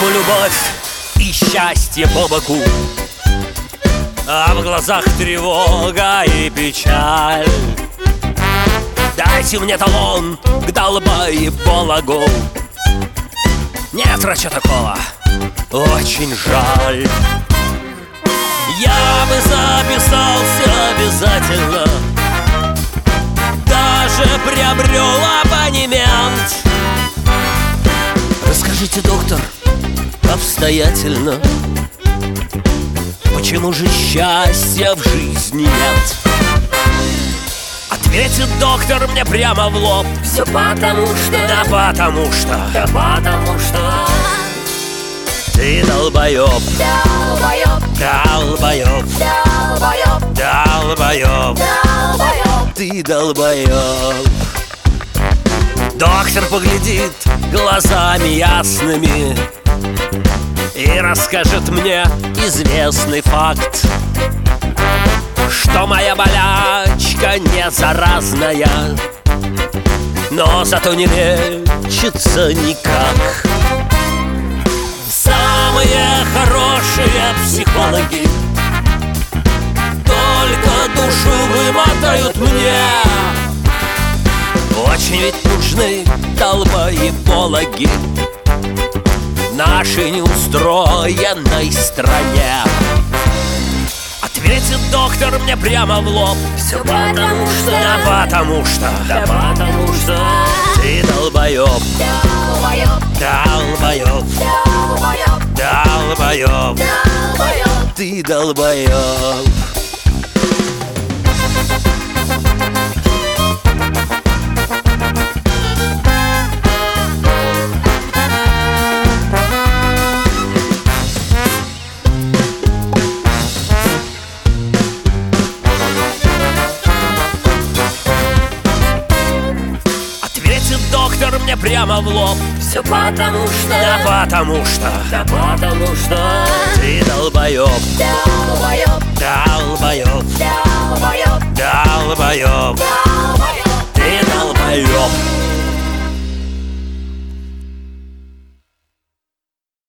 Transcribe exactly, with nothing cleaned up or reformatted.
руку любовь и счастье по боку, а в глазах тревога и печаль. Дайте мне талон к долбоебологу. Нет врача такого, очень жаль. Я бы записался обязательно, даже приобрел абонемент. Расскажите, доктор, обстоятельно, почему же счастья в жизни нет? Ответит доктор мне прямо в лоб: все потому что, да потому что, да потому что ты долбоеб, долбоеб, долбоеб, долбоеб, долбоеб, долбоеб. ты долбоеб. Доктор поглядит глазами ясными и расскажет мне известный факт, что моя болячка не заразная, но зато не лечится никак. Самые хорошие психологи только душу вымотают мне. Очень ведь нужны долбоебологи нашей неустроенной стране. Ответит доктор мне прямо в лоб: все потому что, да потому что, да потому что ты долбоеб, долбоеб, долбоеб, долбоеб, долбоеб, долбоеб. ты долбоеб. Доктор мне прямо в лоб: все потому что, да потому что, да потому что ты долбоеб, долбоеб, долбоеб, долбоеб, долбоеб.